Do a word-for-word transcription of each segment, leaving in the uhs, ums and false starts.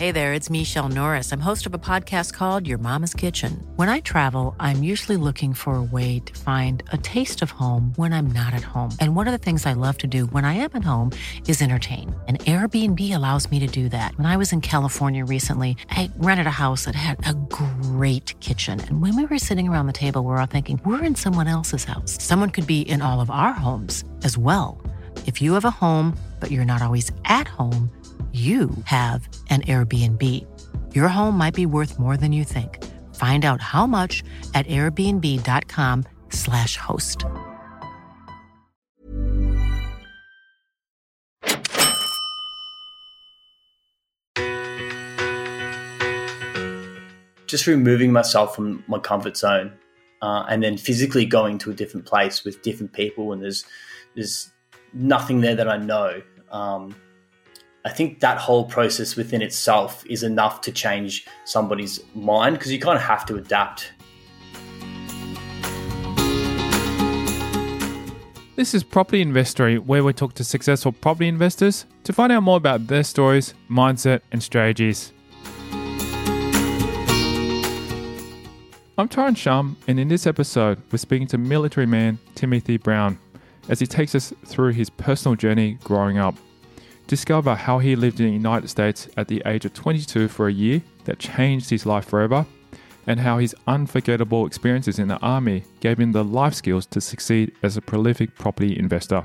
Hey there, it's Michelle Norris. I'm host of a podcast called Your Mama's Kitchen. When I travel, I'm usually looking for a way to find a taste of home when I'm not at home. And one of the things I love to do when I am at home is entertain. And Airbnb allows me to do that. When I was in California recently, I rented a house that had a great kitchen. And when we were sitting around the table, we were all thinking, we're in someone else's house. Someone could be in all of our homes as well. If you have a home, but you're not always at home, you have an Airbnb. Your home might be worth more than you think. Find out how much at airbnb.com slash host. Just removing myself from my comfort zone uh, and then physically going to a different place with different people, and there's there's nothing there that I know. Um, I think that whole process within itself is enough to change somebody's mind, because you kind of have to adapt. This is Property Investory, where we talk to successful property investors to find out more about their stories, mindset, and strategies. I'm Tyron Shum, and in this episode, we're speaking to military man Timothy Brown as he takes us through his personal journey growing up. Discover how he lived in the United States at the age of twenty-two for a year that changed his life forever, and how his unforgettable experiences in the army gave him the life skills to succeed as a prolific property investor.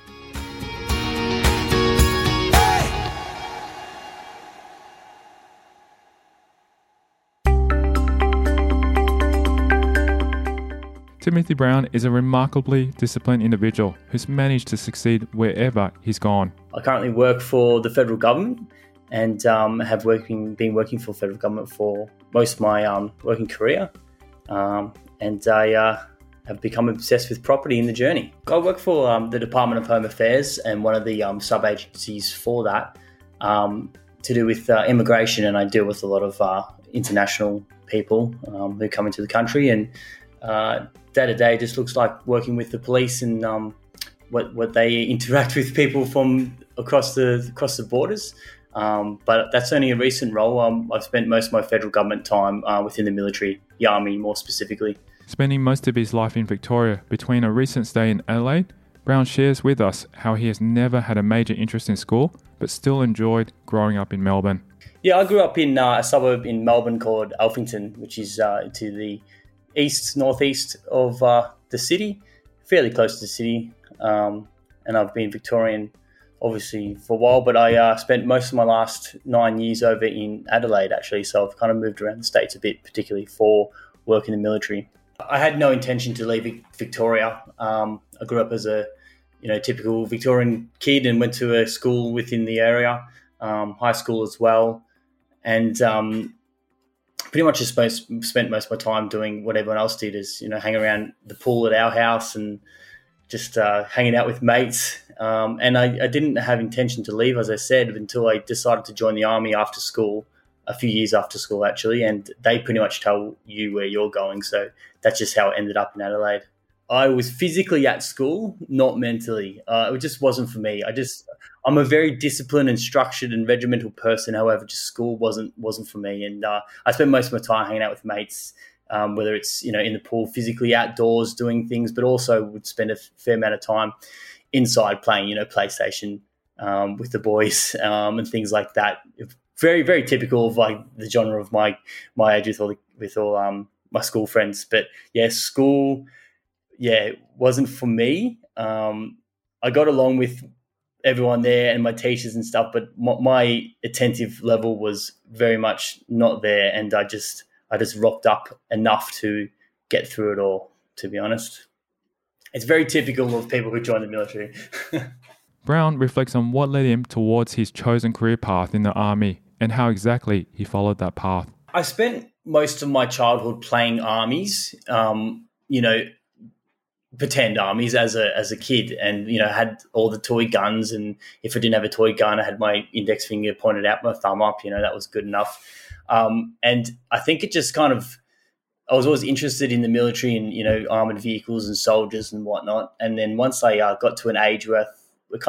Timothy Brown is a remarkably disciplined individual who's managed to succeed wherever he's gone. I currently work for the federal government and um, have working, been working for the federal government for most of my um, working career. Um, and I uh, have become obsessed with property in the journey. I work for um, the Department of Home Affairs and one of the um, sub-agencies for that um, to do with uh, immigration, and I deal with a lot of uh, international people um, who come into the country, and uh, day-to-day just looks like working with the police and um, what what they interact with people from across the across the borders. Um, but that's only a recent role. Um, I've spent most of my federal government time uh, within the military, the army more specifically. Spending most of his life in Victoria, between a recent stay in Adelaide, Brown shares with us how he has never had a major interest in school, but still enjoyed growing up in Melbourne. Yeah, I grew up in uh, a suburb in Melbourne called Alphington, which is uh, to the east, northeast of uh, the city, fairly close to the city. Um, and I've been Victorian, obviously, for a while, but I uh, spent most of my last nine years over in Adelaide, actually. So I've kind of moved around the States a bit, particularly for work in the military. I had no intention to leave Victoria. Um, I grew up as a, you know, typical Victorian kid and went to a school within the area, um, high school as well. And um, pretty much just spent, spent most of my time doing what everyone else did, is, you know, hang around the pool at our house and just uh, hanging out with mates. Um, and I, I didn't have intention to leave, as I said, until I decided to join the army after school, a few years after school, actually. And they pretty much tell you where you're going. So that's just how it ended up in Adelaide. I was physically at school, not mentally. Uh, it just wasn't for me. I just, I'm a very disciplined and structured and regimental person. However, just school wasn't wasn't for me. And uh, I spent most of my time hanging out with mates, um, whether it's, you know, in the pool, physically outdoors doing things, but also would spend a fair amount of time inside playing, you know, PlayStation um, with the boys um, and things like that. Very, very typical of like the genre of my my age with all the, with all um, my school friends. But yeah, school. Yeah, it wasn't for me. Um, I got along with everyone there and my teachers and stuff, but my, my attentive level was very much not there, and I just I just rocked up enough to get through it all, to be honest. It's very typical of people who join the military. Brown reflects on what led him towards his chosen career path in the army and how exactly he followed that path. I spent most of my childhood playing armies, um, you know, pretend armies as a as a kid, and, you know, had all the toy guns, and if I didn't have a toy gun, I had my index finger pointed out, my thumb up, you know, that was good enough. Um, and I think it just kind of, I was always interested in the military and, you know, armoured vehicles and soldiers and whatnot. And then once I uh, got to an age where I, I kind of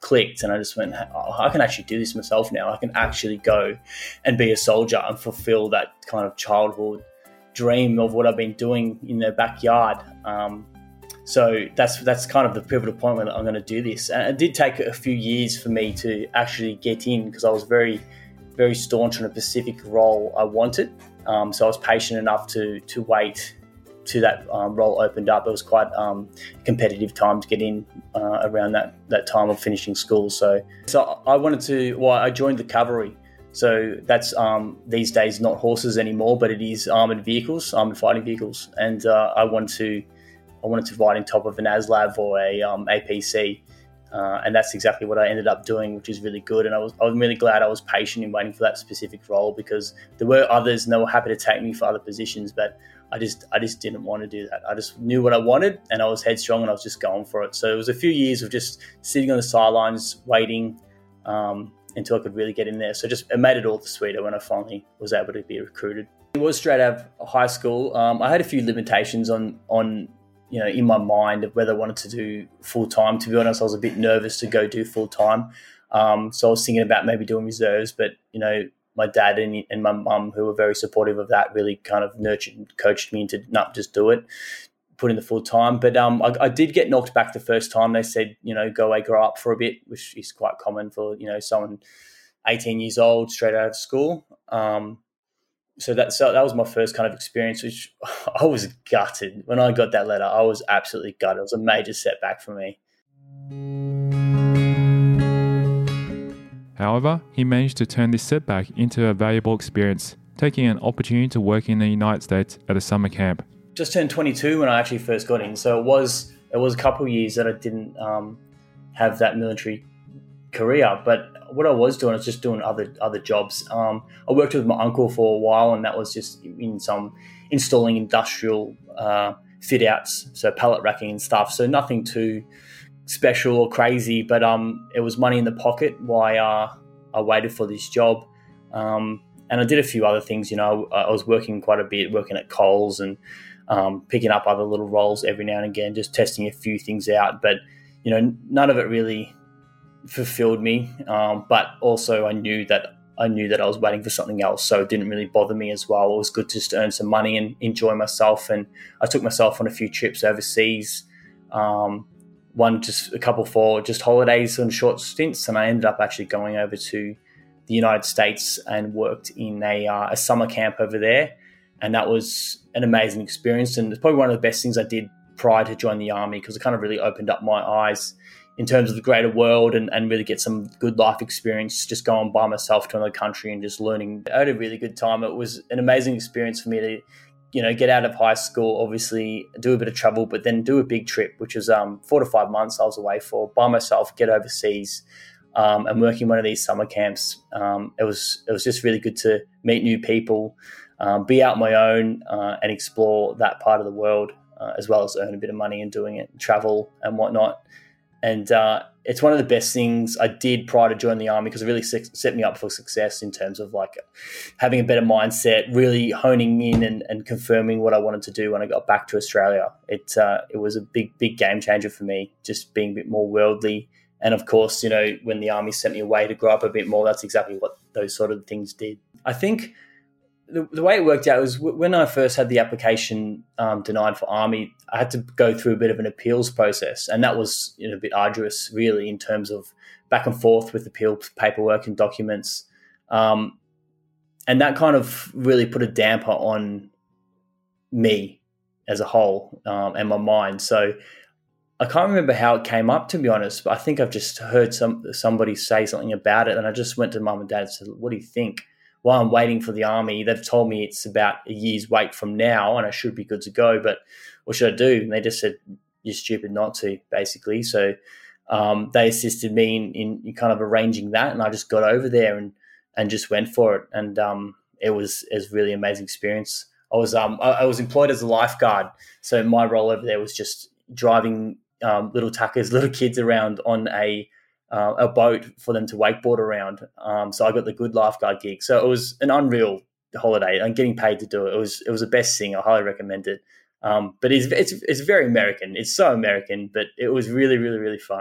clicked, and I just went, oh, I can actually do this myself now. I can actually go and be a soldier and fulfill that kind of childhood dream of what I've been doing in the backyard. Um, so that's that's kind of the pivotal point when I'm going to do this. And it did take a few years for me to actually get in, because I was very, very staunch on a specific role I wanted. Um, so I was patient enough to to wait till that um, role opened up. It was quite um, competitive time to get in uh, around that, that time of finishing school. So so I wanted to, well, I joined the cavalry. So that's um, these days not horses anymore, but it is armoured vehicles, armoured fighting vehicles. And uh, I wanted to I wanted to ride on top of an ASLAV or a um, A P C. Uh, and that's exactly what I ended up doing, which is really good. And I was I was really glad I was patient in waiting for that specific role, because there were others and they were happy to take me for other positions, but I just I just didn't want to do that. I just knew what I wanted, and I was headstrong, and I was just going for it. So it was a few years of just sitting on the sidelines waiting um, until I could really get in there. So just it made it all the sweeter when I finally was able to be recruited. It was straight out of high school. Um, I had a few limitations on on. you know, in my mind of whether I wanted to do full time. To be honest, I was a bit nervous to go do full time. Um, so I was thinking about maybe doing reserves, but, you know, my dad and, and my mum, who were very supportive of that, really kind of nurtured and coached me into not just do it, put in the full time. But um, I, I did get knocked back the first time. They said, you know, go away, grow up for a bit, which is quite common for, you know, someone eighteen years old, straight out of school. Um, So that so that was my first kind of experience, which I was gutted. When I got that letter, I was absolutely gutted. It was a major setback for me. However, he managed to turn this setback into a valuable experience, taking an opportunity to work in the United States at a summer camp. Just turned twenty-two when I actually first got in, so it was it was a couple of years that I didn't um, have that military career, but what I was doing was just doing other other jobs. Um, I worked with my uncle for a while, and that was just in some installing industrial uh, fit outs, so pallet racking and stuff. So nothing too special or crazy, but um, it was money in the pocket while uh, I waited for this job. Um, and I did a few other things. You know, I, I was working quite a bit, working at Coles and um, picking up other little roles every now and again, just testing a few things out. But you know, none of it really fulfilled me, um, but also I knew that I knew that I was waiting for something else, so it didn't really bother me as well. It was good just to earn some money and enjoy myself, and I took myself on a few trips overseas, um, one just a couple for just holidays and short stints, and I ended up actually going over to the United States and worked in a, uh, a summer camp over there, and that was an amazing experience, and it's probably one of the best things I did prior to join the Army, because it kind of really opened up my eyes in terms of the greater world, and, and really get some good life experience, just going by myself to another country and just learning. I had a really good time. It was an amazing experience for me to, you know, get out of high school, obviously do a bit of travel, but then do a big trip, which was um, four to five months I was away for by myself, get overseas um, and working one of these summer camps. Um, it was, it was just really good to meet new people, um, be out on my own uh, and explore that part of the world, uh, as well as earn a bit of money in doing it, travel and whatnot. And uh, it's one of the best things I did prior to joining the Army, because it really set me up for success in terms of like having a better mindset, really honing in and, and confirming what I wanted to do when I got back to Australia. It uh, it was a big, big game changer for me, just being a bit more worldly. And of course, you know, when the Army sent me away to grow up a bit more, that's exactly what those sort of things did. I think the, the way it worked out was when I first had the application um, denied for Army, I had to go through a bit of an appeals process, and that was, you know, a bit arduous, really, in terms of back and forth with appeal paperwork and documents. Um, and that kind of really put a damper on me as a whole um, and my mind. So I can't remember how it came up, to be honest, but I think I've just heard some somebody say something about it, and I just went to mum and dad and said, what do you think? While I'm waiting for the Army, they've told me it's about a year's wait from now and I should be good to go, but what should I do? And they just said, you're stupid not to, basically. So um, they assisted me in, in, in kind of arranging that, and I just got over there and, and just went for it. And um, it was it was really amazing experience. I was um I, I was employed as a lifeguard, so my role over there was just driving um, little tuckers, little kids around on a Uh, a boat for them to wakeboard around. Um, so I got the good lifeguard gig. So it was an unreal holiday and getting paid to do it. It was it was the best thing. I highly recommend it. Um, but it's, it's it's very American. It's so American, but it was really, really, really fun.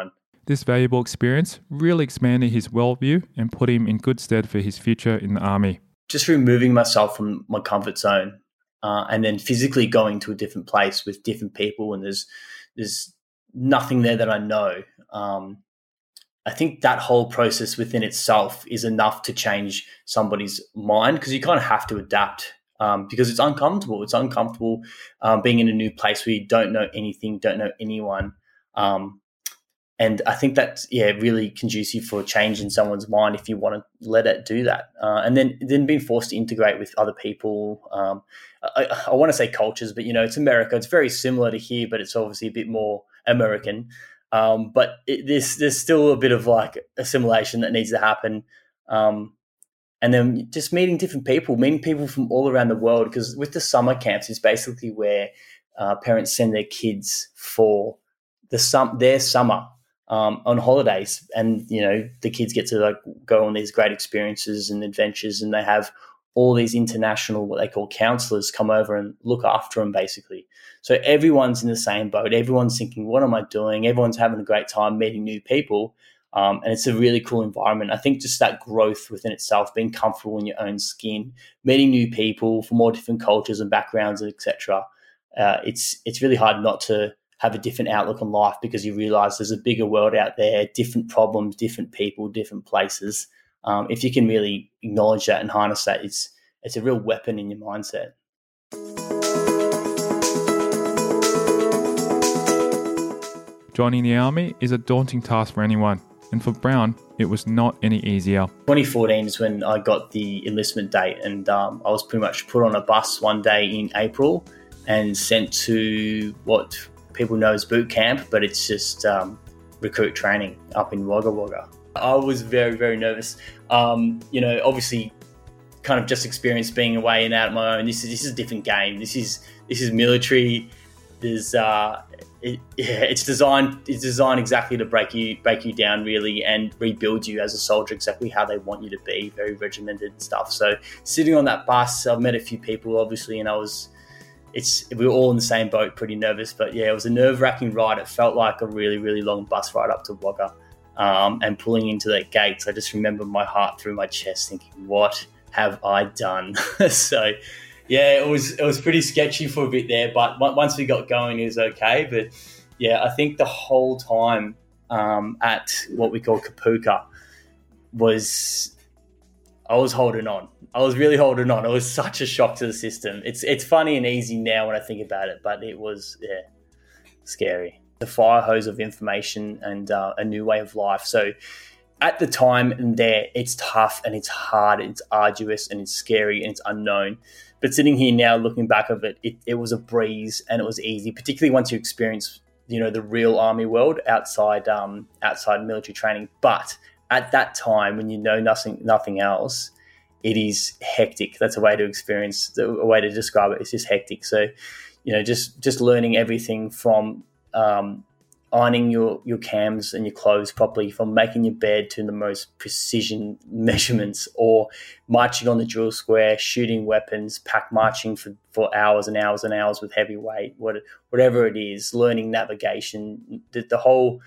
This valuable experience really expanded his worldview and put him in good stead for his future in the army. Just removing myself from my comfort zone uh, and then physically going to a different place with different people, and there's there's nothing there that I know. Um, I think that whole process within itself is enough to change somebody's mind, because you kind of have to adapt um, because it's uncomfortable. It's uncomfortable um, being in a new place where you don't know anything, don't know anyone. Um, and I think that's, yeah, really conducive for change in someone's mind if you want to let it do that. Uh, and then, then being forced to integrate with other people. Um, I, I want to say cultures, but, you know, it's America. It's very similar to here, but it's obviously a bit more American. Um, but it, there's, there's still a bit of like assimilation that needs to happen. Um, and then just meeting different people, meeting people from all around the world, because with the summer camps, it's basically where uh, parents send their kids for the sum, their summer um, on holidays. And, you know, the kids get to like go on these great experiences and adventures, and they have all these international, what they call counselors, come over and look after them basically. So everyone's in the same boat. Everyone's thinking, what am I doing? Everyone's having a great time meeting new people. Um, and it's a really cool environment. I think just that growth within itself, being comfortable in your own skin, meeting new people from all different cultures and backgrounds, et cetera. Uh, it's it's really hard not to have a different outlook on life, because you realize there's a bigger world out there, different problems, different people, different places. Um, if you can really acknowledge that and harness that, it's it's a real weapon in your mindset. Joining the army is a daunting task for anyone, and for Brown, it was not any easier. twenty fourteen is when I got the enlistment date, and um, I was pretty much put on a bus one day in April and sent to what people know as boot camp, but it's just um, recruit training up in Wagga Wagga. I was very, very nervous. Um, you know, obviously, kind of just experienced being away and out on my own. This is this is a different game. This is this is military. There's uh, it, yeah, it's designed it's designed exactly to break you break you down really and rebuild you as a soldier exactly how they want you to be. Very regimented and stuff. So sitting on that bus, I've met a few people obviously, and I was. It's we were all in the same boat, pretty nervous. But yeah, it was a nerve-wracking ride. It felt like a really, really long bus ride up to Wagga. Um, and pulling into that gates, I just remember my heart through my chest thinking, what have I done? So, yeah, it was it was pretty sketchy for a bit there, but once we got going, it was okay. But, yeah, I think the whole time um, at what we call Kapooka was I was holding on. I was really holding on. It was such a shock to the system. It's it's funny and easy now when I think about it, but it was, yeah, scary. The fire hose of information and uh, a new way of life. So at the time and there, it's tough and it's hard, it's arduous and it's scary and it's unknown. But sitting here now, looking back of it, it, it was a breeze and it was easy, particularly once you experience, you know, the real army world outside um, outside military training. But at that time, when you know nothing nothing else, it is hectic. That's a way to experience, a way to describe it. It's just hectic. So, you know, just just learning everything from Um, ironing your, your cams and your clothes properly, from making your bed to the most precision measurements, or marching on the drill square, shooting weapons, pack marching for, for hours and hours and hours with heavy weight, what, whatever it is, learning navigation. The, the whole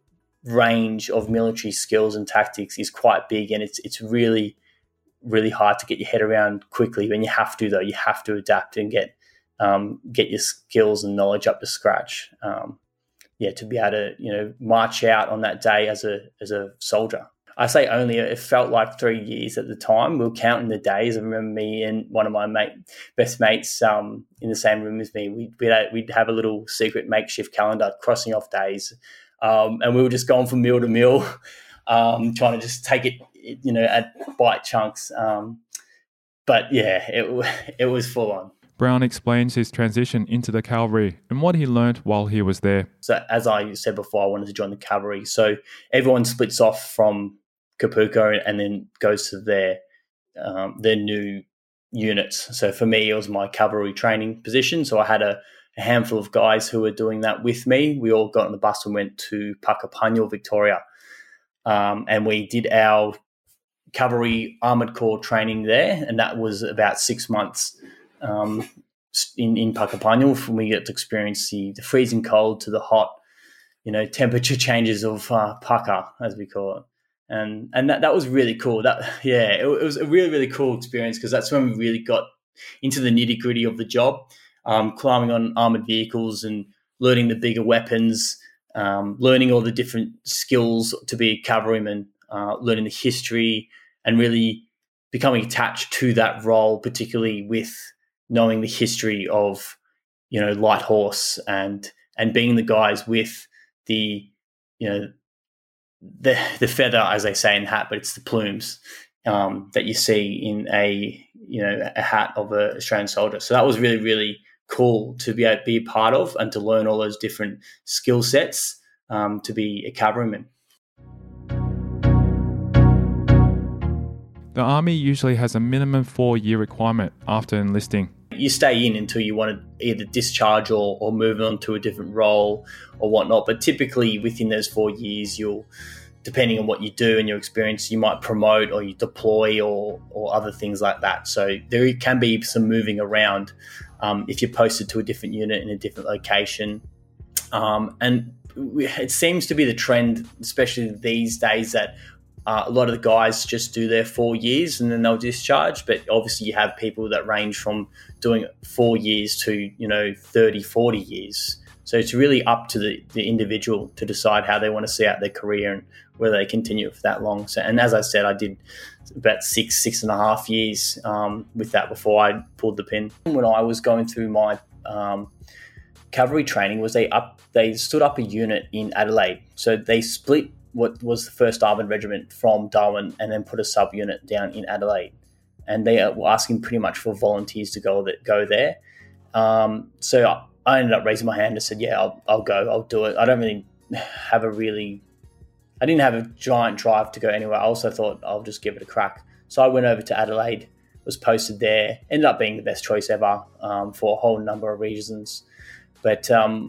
range of military skills and tactics is quite big, and it's it's really, really hard to get your head around quickly. When you have to, though, you have to adapt and get Um, get your skills and knowledge up to scratch. Um, yeah, to be able to, you know, march out on that day as a as a soldier. I say only, it felt like three years at the time. We were counting the days. I remember me and one of my mate, best mates um, in the same room as me. We'd, we'd, we'd have a little secret makeshift calendar crossing off days. Um, and we were just going from meal to meal, um, trying to just take it, you know, at bite chunks. Um, but yeah, it it was full on. Brown explains his transition into the cavalry and what he learnt while he was there. So as I said before, I wanted to join the cavalry. So everyone splits off from Kapooka and then goes to their um, their new units. So for me, it was my cavalry training position. So I had a, a handful of guys who were doing that with me. We all got on the bus and went to Puckapunyal, Victoria. Um, and we did our cavalry armoured corps training there, and that was about six months. Um, in, in Puckapunyal, we get to experience the, the freezing cold to the hot, you know, temperature changes of uh, pucker, as we call it. And and that, that was really cool. That yeah, it, it was a really, really cool experience because that's when we really got into the nitty gritty of the job, um, climbing on armored vehicles and learning the bigger weapons, um, learning all the different skills to be a cavalryman, uh, learning the history, and really becoming attached to that role, particularly with knowing the history of, you know, light horse and and being the guys with the, you know, the the feather, as they say in hat, but it's the plumes um, that you see in a, you know, a hat of an Australian soldier. So that was really, really cool to be able to be a part of and to learn all those different skill sets um, to be a cavalryman. The Army usually has a minimum four-year requirement after enlisting. You stay in until you want to either discharge or, or move on to a different role or whatnot. But typically within those four years, you'll, depending on what you do and your experience, you might promote or you deploy or or other things like that. So there can be some moving around um, if you're posted to a different unit in a different location. Um, and it seems to be the trend, especially these days, that Uh, a lot of the guys just do their four years and then they'll discharge. But obviously you have people that range from doing four years to, you know, thirty, forty years. So it's really up to the, the individual to decide how they want to see out their career and whether they continue for that long. So, and as I said, I did about six, six and a half years um, with that before I pulled the pin. When I was going through my um, cavalry training, was they up, they stood up a unit in Adelaide. So they split what was the first Armoured Regiment from Darwin and then put a sub-unit down in Adelaide. And they were asking pretty much for volunteers to go that go there. Um, so I ended up raising my hand and said, yeah, I'll, I'll go, I'll do it. I don't really have a really, I didn't have a giant drive to go anywhere. I also thought I'll just give it a crack. So I went over to Adelaide, was posted there, ended up being the best choice ever um, for a whole number of reasons. But um,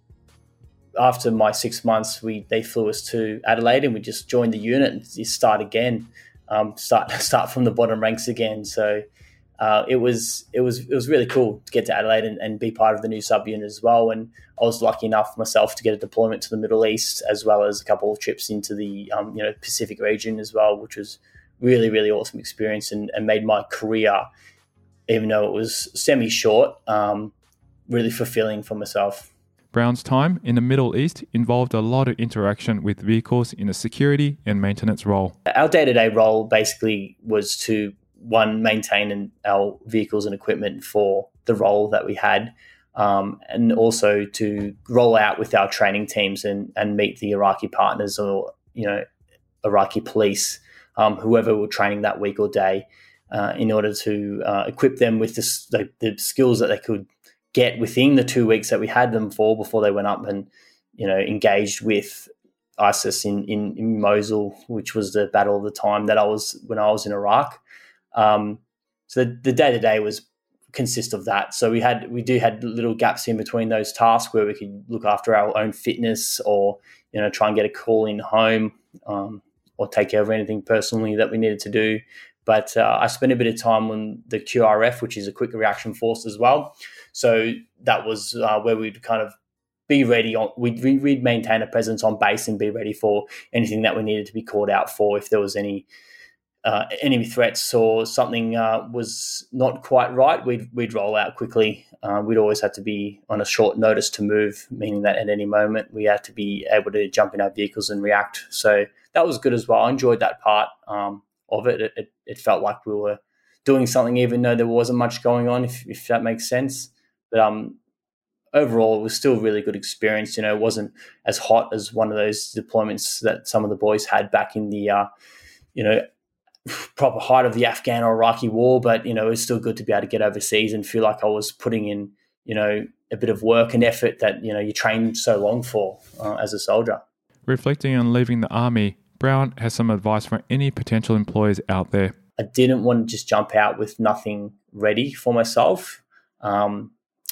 after my six months, we they flew us to Adelaide and we just joined the unit and just start again, um, start start from the bottom ranks again. So uh, it was it was it was really cool to get to Adelaide and, and be part of the new sub unit as well. And I was lucky enough myself to get a deployment to the Middle East as well as a couple of trips into the um, you know Pacific region as well, which was really really awesome experience and, and made my career, even though it was semi short, um, really fulfilling for myself. Brown's time in the Middle East involved a lot of interaction with vehicles in a security and maintenance role. Our day-to-day role basically was to, one, maintain our vehicles and equipment for the role that we had, um, and also to roll out with our training teams and, and meet the Iraqi partners or, you know, Iraqi police, um, whoever were training that week or day, uh, in order to uh, equip them with this, the, the skills that they could get within the two weeks that we had them for before they went up and, you know, engaged with ISIS in, in, in Mosul, which was the battle of the time that I was when I was in Iraq. Um, so the, the day-to-day was consist of that. So we had we do had little gaps in between those tasks where we could look after our own fitness or, you know, try and get a call in home um, or take care of anything personally that we needed to do. But uh, I spent a bit of time on the Q R F, which is a quick reaction force as well. So that was uh, where we'd kind of be ready on, we'd, we'd maintain a presence on base and be ready for anything that we needed to be called out for. If there was any uh, enemy threats or something uh, was not quite right, we'd, we'd roll out quickly. Uh, we'd always have to be on a short notice to move, meaning that at any moment we had to be able to jump in our vehicles and react. So that was good as well. I enjoyed that part um, of it. It, it. It felt like we were doing something even though there wasn't much going on, if, if that makes sense. But um, overall, it was still a really good experience. You know, it wasn't as hot as one of those deployments that some of the boys had back in the, uh, you know, proper height of the Afghan or Iraqi war. But, you know, it was still good to be able to get overseas and feel like I was putting in, you know, a bit of work and effort that, you know, you trained so long for uh, as a soldier. Reflecting on leaving the Army, Brown has some advice for any potential employers out there. I didn't want to just jump out with nothing ready for myself. Um,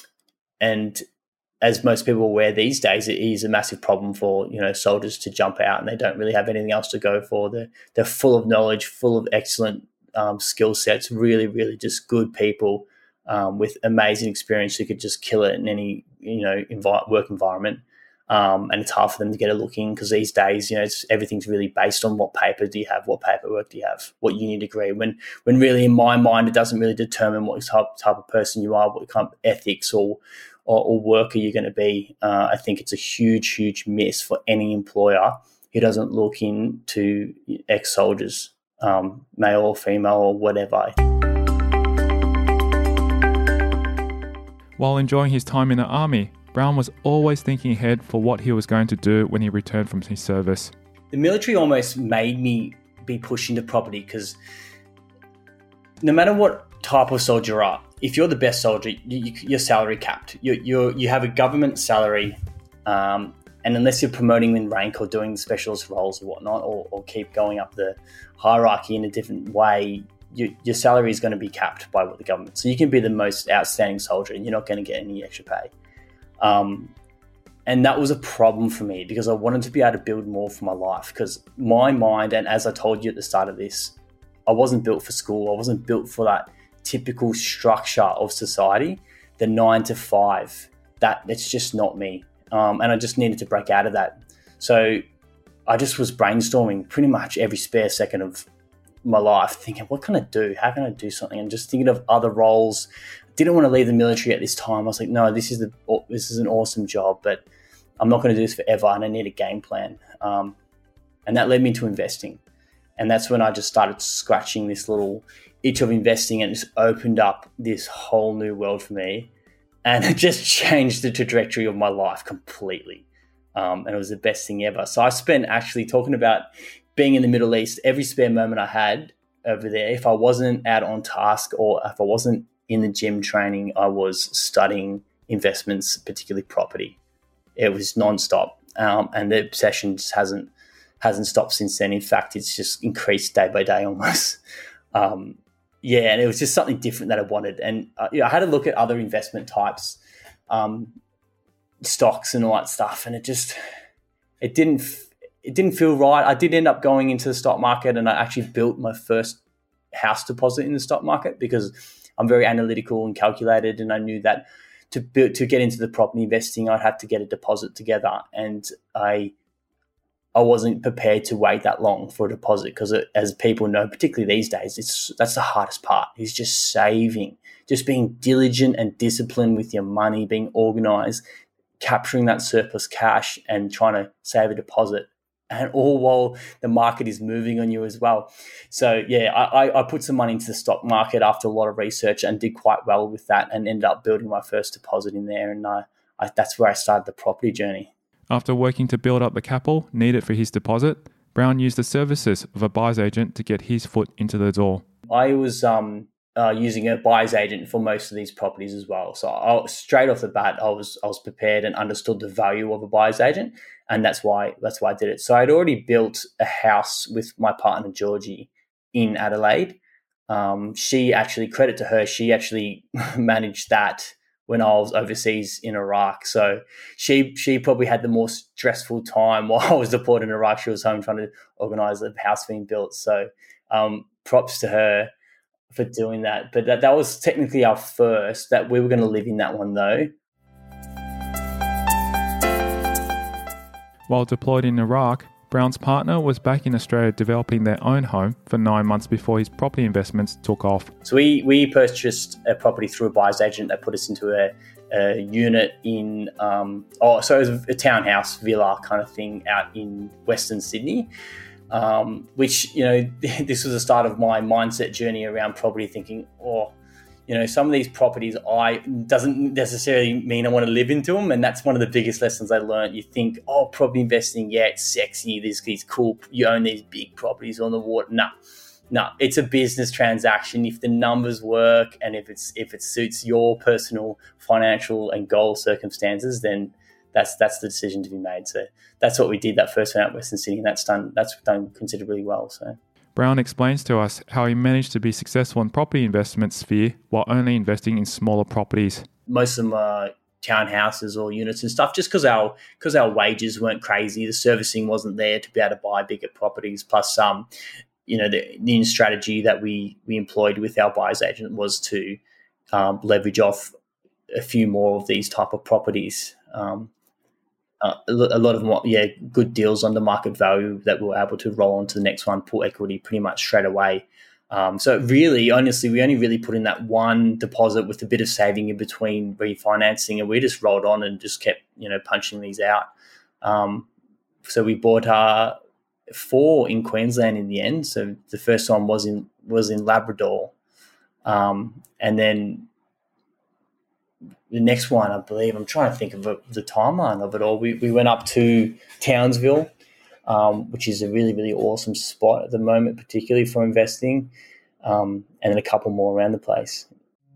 And as most people are aware these days, it is a massive problem for, you know, soldiers to jump out and they don't really have anything else to go for. They're, they're full of knowledge, full of excellent um, skill sets, really, really just good people um, with amazing experience who could just kill it in any, you know, envi- work environment. Um, and it's hard for them to get a look in because these days, you know, it's, everything's really based on what paper do you have, what paperwork do you have, what uni degree. When when really in my mind, it doesn't really determine what type, type of person you are, what kind of ethics or or, or worker you're going to be. Uh, I think it's a huge, huge miss for any employer who doesn't look into ex-soldiers, um, male or female or whatever. While enjoying his time in the army, Brown was always thinking ahead for what he was going to do when he returned from his service. The military almost made me be pushed into property because no matter what type of soldier you are, if you're the best soldier, you, you, you're salary capped. You you you have a government salary, um, and unless you're promoting in rank or doing specialist roles or whatnot, or, or keep going up the hierarchy in a different way, you, your salary is going to be capped by what the government. So you can be the most outstanding soldier, and you're not going to get any extra pay. Um, and that was a problem for me because I wanted to be able to build more for my life because my mind, and as I told you at the start of this, I wasn't built for school. I wasn't built for that typical structure of society, the nine to five. That it's just not me. Um, and I just needed to break out of that. So I just was brainstorming pretty much every spare second of my life, thinking, what can I do? How can I do something? And just thinking of other roles. Didn't want to leave the military at this time. I was like, no, this is the this is an awesome job, but I'm not going to do this forever, and I need a game plan. Um, and that led me to investing, and that's when I just started scratching this little itch of investing, and it just opened up this whole new world for me, and it just changed the trajectory of my life completely. Um, and it was the best thing ever. So I spent actually talking about being in the Middle East. Every spare moment I had over there, if I wasn't out on task or if I wasn't in the gym training, I was studying investments, particularly property. It was nonstop, um, and the obsession just hasn't hasn't stopped since then. In fact, it's just increased day by day almost. Um, yeah, and it was just something different that I wanted. And uh, you know, I had to look at other investment types, um, stocks and all that stuff, and it just it didn't it didn't feel right. I did end up going into the stock market, and I actually built my first house deposit in the stock market because I'm very analytical and calculated, and I knew that to build, to get into the property investing, I'd have to get a deposit together, and I I wasn't prepared to wait that long for a deposit because, as people know, particularly these days, it's that's the hardest part. Is just saving, just being diligent and disciplined with your money, being organised, capturing that surplus cash, and trying to save a deposit. And all while the market is moving on you as well. So, yeah, I, I put some money into the stock market after a lot of research and did quite well with that and ended up building my first deposit in there. And I, I, that's where I started the property journey. After working to build up the capital needed for his deposit, Brown used the services of a buyer's agent to get his foot into the door. I was um, uh, using a buyer's agent for most of these properties as well. So I, straight off the bat, I was I was prepared and understood the value of a buyer's agent. And that's why that's why I did it. So I'd already built a house with my partner, Georgie, in Adelaide. Um, she actually, credit to her, she actually managed that when I was overseas in Iraq. So she she probably had the more stressful time while I was deployed in Iraq. She was home trying to organise the house being built. So um, props to her for doing that. But that, that was technically our first, that we were going to live in that one though. While deployed in Iraq, Brown's partner was back in Australia developing their own home for nine months before his property investments took off. So we, we purchased a property through a buyer's agent that put us into a, a unit in, um, oh, so it was a townhouse villa kind of thing out in Western Sydney, um, which, you know, this was the start of my mindset journey around property, thinking, oh, you know, some of these properties I doesn't necessarily mean I want to live into them. And that's one of the biggest lessons I learned. You think, oh, property investing, yeah, it's sexy. This is cool. You own these big properties on the water. No, no, it's a business transaction. If the numbers work and if it's if it suits your personal financial and goal circumstances, then that's that's the decision to be made. So that's what we did that first one out Western Sydney, and that's done that's done considerably well. So. Brown explains to us how he managed to be successful in property investment sphere while only investing in smaller properties. Most of them are townhouses or units and stuff, just because our because our wages weren't crazy, the servicing wasn't there to be able to buy bigger properties. Plus, um, you know, the, the strategy that we we employed with our buyer's agent was to um, leverage off a few more of these type of properties. Um, uh, a lo- a lot of more, yeah, good deals under market value that we were able to roll on to the next one, pull equity pretty much straight away. Um, so really, honestly, we only really put in that one deposit with a bit of saving in between refinancing, and we just rolled on and just kept, you know, punching these out. Um, so we bought uh, four in Queensland in the end. So the first one was in was in Labrador, um, and then the next one, I believe, I'm trying to think of a, the timeline of it all. We we went up to Townsville, um, which is a really, really awesome spot at the moment, particularly for investing, um, and then a couple more around the place.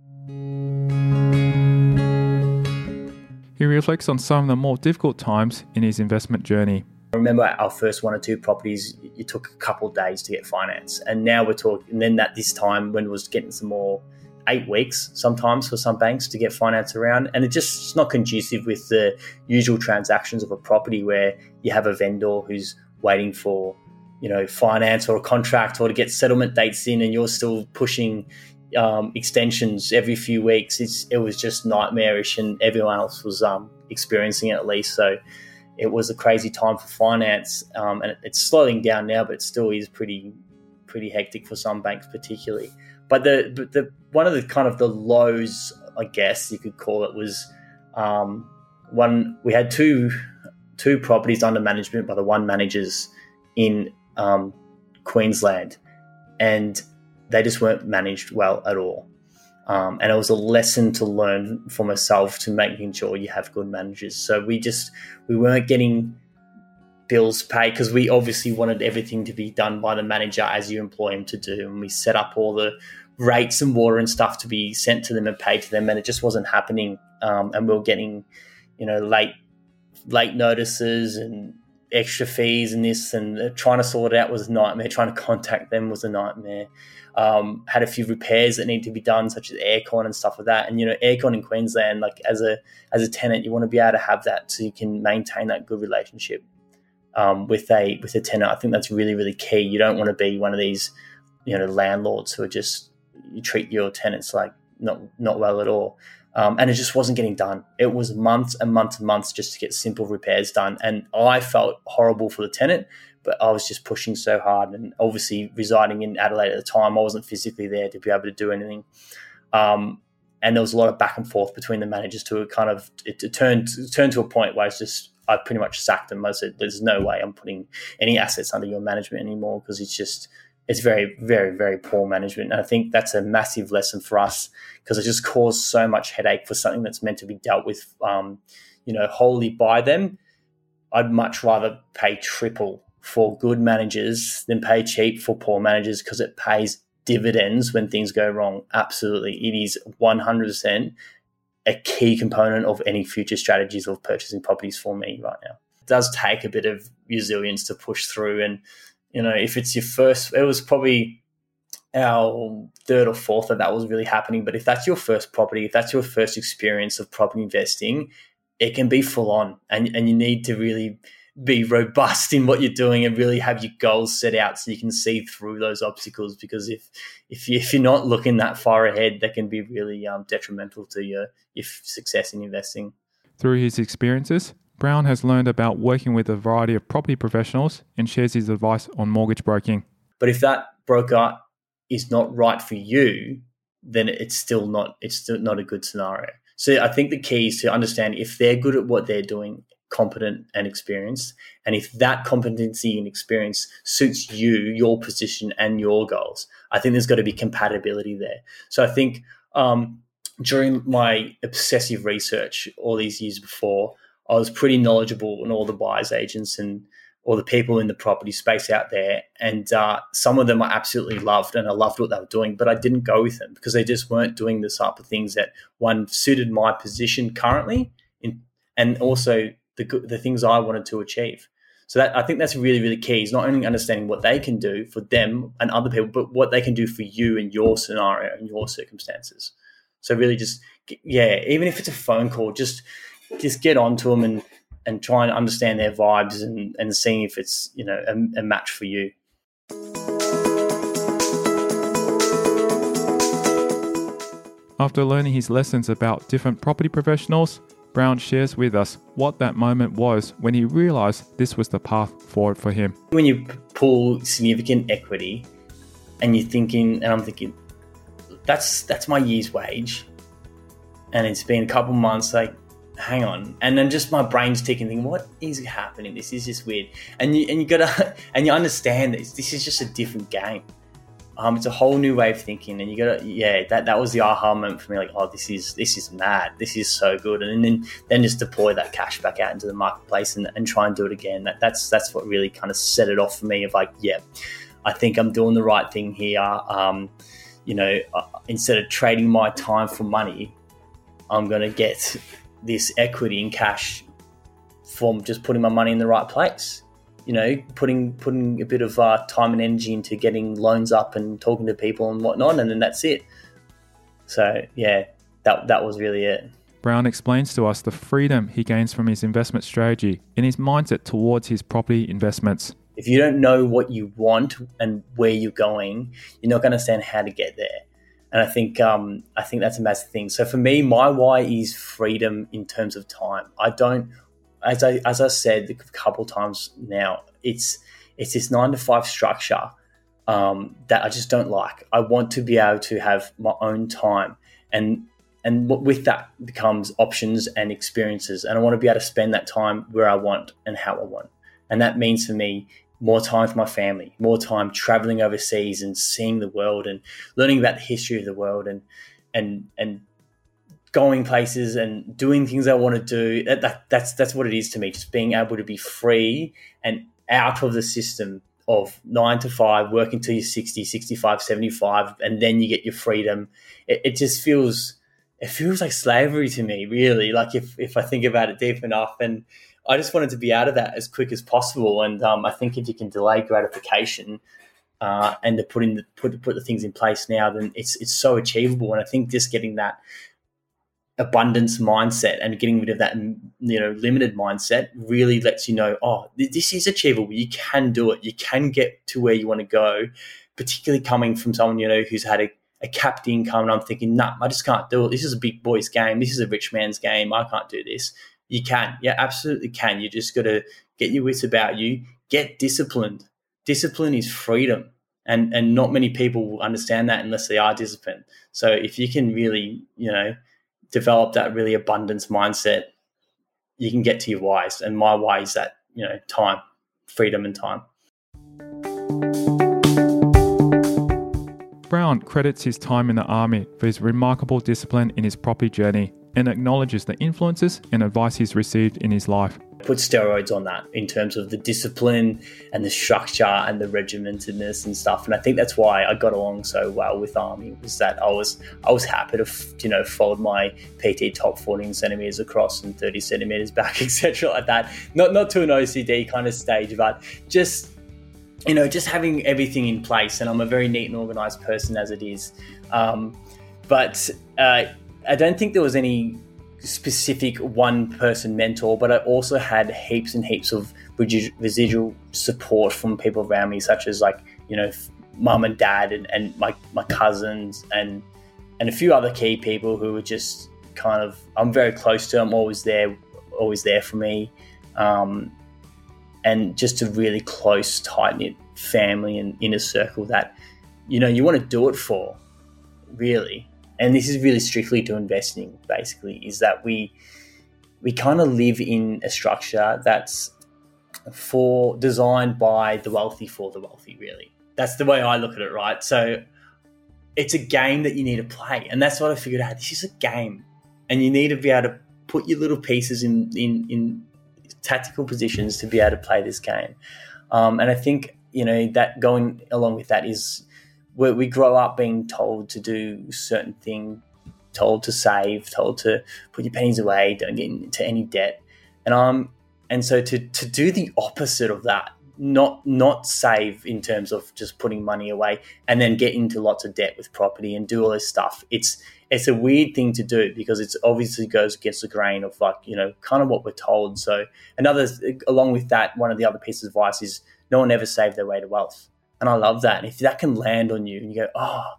He reflects on some of the more difficult times in his investment journey. I remember our first one or two properties, it took a couple of days to get finance. And now we're talking, and then that this time when it was getting some more, eight weeks sometimes for some banks to get finance around. And it just, it's not conducive with the usual transactions of a property where you have a vendor who's waiting for, you know, finance or a contract or to get settlement dates in, and you're still pushing um, extensions every few weeks. It's, it was just nightmarish, and everyone else was um, experiencing it at least. So it was a crazy time for finance, um, and it's slowing down now, but it still is pretty, pretty hectic for some banks particularly. But the, the one of the kind of the lows, I guess you could call it, was um, one. We had two two properties under management by the one managers in um, Queensland, and they just weren't managed well at all. Um, and it was a lesson to learn for myself to making sure you have good managers. So we just we weren't getting bills paid because we obviously wanted everything to be done by the manager as you employ him to do, and we set up all the rates and water and stuff to be sent to them and paid to them, and it just wasn't happening. Um, and we were getting, you know, late late notices and extra fees and this, and trying to sort it out was a nightmare. Trying to contact them was a nightmare. Um, had a few repairs that need to be done, such as aircon and stuff like that. And, you know, aircon in Queensland, like as a as a tenant, you want to be able to have that so you can maintain that good relationship um, with a with a tenant. I think that's really, really key. You don't want to be one of these, you know, landlords who are just, you treat your tenants like not not well at all. Um, and it just wasn't getting done. It was months and months and months just to get simple repairs done. And I felt horrible for the tenant, but I was just pushing so hard. And obviously residing in Adelaide at the time, I wasn't physically there to be able to do anything. Um, and there was a lot of back and forth between the managers to kind of, it, it turned, it turned to a point where it's just, I pretty much sacked them. I said, there's no way I'm putting any assets under your management anymore, because it's just, it's very, very, very poor management. And I think that's a massive lesson for us, because it just caused so much headache for something that's meant to be dealt with, um, you know, wholly by them. I'd much rather pay triple for good managers than pay cheap for poor managers, because it pays dividends when things go wrong. Absolutely. It is one hundred percent a key component of any future strategies of purchasing properties for me right now. It does take a bit of resilience to push through, and you know, if it's your first, it was probably our third or fourth that that was really happening. But if that's your first property, if that's your first experience of property investing, it can be full on, and, and you need to really be robust in what you're doing and really have your goals set out so you can see through those obstacles. Because if if, you, if you're not looking that far ahead, that can be really um, detrimental to your, your success in investing. Through his experiences, Brown has learned about working with a variety of property professionals and shares his advice on mortgage broking. But if that broker is not right for you, then it's still not it's still not a good scenario. So I think the key is to understand if they're good at what they're doing, competent and experienced, and if that competency and experience suits you, your position and your goals, I think there's got to be compatibility there. So I think um, during my obsessive research all these years before, I was pretty knowledgeable on all the buyer's agents and all the people in the property space out there. And uh, some of them I absolutely loved, and I loved what they were doing, but I didn't go with them because they just weren't doing the type of things that, one, suited my position currently, in, and also the the things I wanted to achieve. So that I think that's really, really key, is not only understanding what they can do for them and other people, but what they can do for you in your scenario and your circumstances. So really just, yeah, even if it's a phone call, just just get on to them and, and try and understand their vibes and, and seeing if it's, you know, a, a match for you. After learning his lessons about different property professionals, Brown shares with us what that moment was when he realised this was the path forward for him. When you pull significant equity and you're thinking, and I'm thinking, that's that's my year's wage, and it's been a couple months, like, hang on. And then just my brain's ticking, thinking, what is happening? This is just weird. And you and you gotta and you understand this. This is just a different game. Um, it's a whole new way of thinking, and you gotta, yeah, that, that was the aha moment for me. Like, oh, this is this is mad. This is so good. And then then just deploy that cash back out into the marketplace and, and try and do it again. That that's that's what really kind of set it off for me. Of like, yeah, I think I'm doing the right thing here. Um, you know, uh, instead of trading my time for money, I'm gonna get this equity in cash from just putting my money in the right place. You know, putting putting a bit of uh, time and energy into getting loans up and talking to people and whatnot, and then that's it. So yeah, that that was really it. Brown explains to us the freedom he gains from his investment strategy and his mindset towards his property investments. If you don't know what you want and where you're going, you're not going to understand how to get there. And I think um, I think that's a massive thing. So for me, my why is freedom in terms of time. I don't. As I as I said a couple of times now, it's it's this nine to five structure um, that I just don't like. I want to be able to have my own time, and and with that becomes options and experiences. And I want to be able to spend that time where I want and how I want. And that means for me more time for my family, more time traveling overseas and seeing the world and learning about the history of the world and and and. going places and doing things I want to do. That, that, that's that's what it is to me, just being able to be free and out of the system of nine to five, working till you're sixty, sixty-five, seventy-five, and then you get your freedom. It, it just feels, it feels like slavery to me, really, like if, if I think about it deep enough. And I just wanted to be out of that as quick as possible. And um, I think if you can delay gratification uh, and to put in the, put, put the things in place now, then it's it's so achievable. And I think just getting that abundance mindset and getting rid of that, you know, limited mindset really lets you know, oh, this is achievable. You can do it. You can get to where you want to go, particularly coming from someone, you know, who's had a, a capped income. And I'm thinking, nah, I just can't do it. This is a big boy's game. This is a rich man's game. I can't do this. You can. Yeah, absolutely can. You just got to get your wits about you. Get disciplined. Discipline is freedom. And, and not many people will understand that unless they are disciplined. So if you can really, you know, develop that really abundance mindset, you can get to your whys. And my why is that, you know, time, freedom and time. Brown credits his time in the army for his remarkable discipline in his property journey and acknowledges the influences and advice he's received in his life. Put steroids on that in terms of the discipline and the structure and the regimentedness and stuff. And I think that's why I got along so well with Army, was that I was I was happy to, you know, fold my P T top fourteen centimeters across and thirty centimeters back, et cetera, like that. Not not to an O C D kind of stage, but just, you know, just having everything in place. And I'm a very neat and organized person as it is. Um, but uh, I don't think there was any specific one person mentor, but I also had heaps and heaps of residual support from people around me, such as, like, you know, mum and dad and, and my, my cousins and and a few other key people who were just kind of, I'm very close to them, always there, always there for me. Um, and just a really close, tight-knit family and inner circle that, you know, you want to do it for, really. And this is really strictly to investing, basically, is that we we kind of live in a structure that's for designed by the wealthy for the wealthy, really. That's the way I look at it, right? So it's a game that you need to play. And that's what I figured out. This is a game. And you need to be able to put your little pieces in, in, in tactical positions to be able to play this game. Um, and I think, you know, that going along with that is where we grow up being told to do certain thing, told to save, told to put your pennies away, don't get into any debt. And um, and so to to do the opposite of that, not not save in terms of just putting money away and then get into lots of debt with property and do all this stuff. It's it's a weird thing to do because it's obviously goes against the grain of, like, you know, kind of what we're told. So another, along with that, one of the other pieces of advice is no one ever saved their way to wealth. And I love that. And if that can land on you and you go, oh,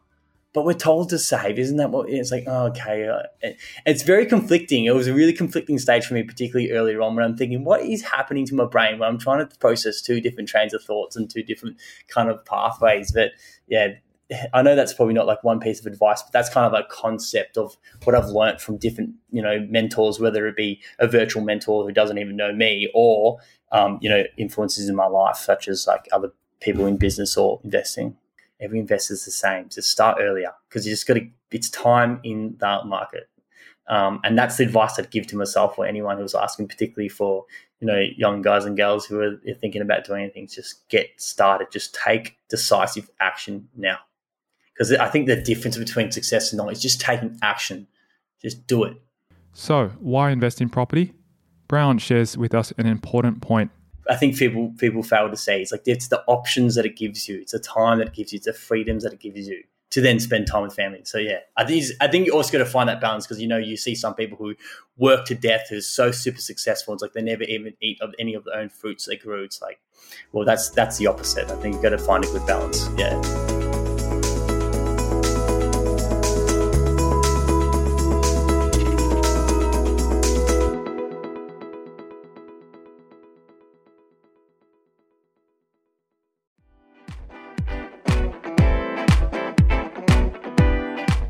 but we're told to save. Isn't that what it's like? Oh, okay. Uh, it's very conflicting. It was a really conflicting stage for me, particularly earlier on, when I'm thinking, what is happening to my brain when I'm trying to process two different trains of thoughts and two different kind of pathways. But yeah, I know that's probably not like one piece of advice, but that's kind of a concept of what I've learned from different, you know, mentors, whether it be a virtual mentor who doesn't even know me, or, um, you know, influences in my life, such as like other people in business or investing. Every investor is the same. Just start earlier, because you just got to, it's time in the market. Um, and that's the advice I'd give to myself or anyone who was asking, particularly for, you know, young guys and girls who are thinking about doing anything. Just get started. Just take decisive action now. Because I think the difference between success and not is just taking action. Just do it. So, why invest in property? Brown shares with us an important point. I think people people fail to see. It's like it's the options that it gives you. It's the time that it gives you. It's the freedoms that it gives you to then spend time with family. So, yeah, I think I think you also got to find that balance, because, you know, you see some people who work to death who's so super successful. It's like they never even eat of any of their own fruits they grew. It's like, well, that's that's the opposite. I think you've got to find a good balance. Yeah.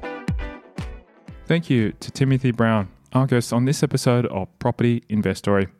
Thank you to Timothy Brown, our guest on this episode of Property Investory.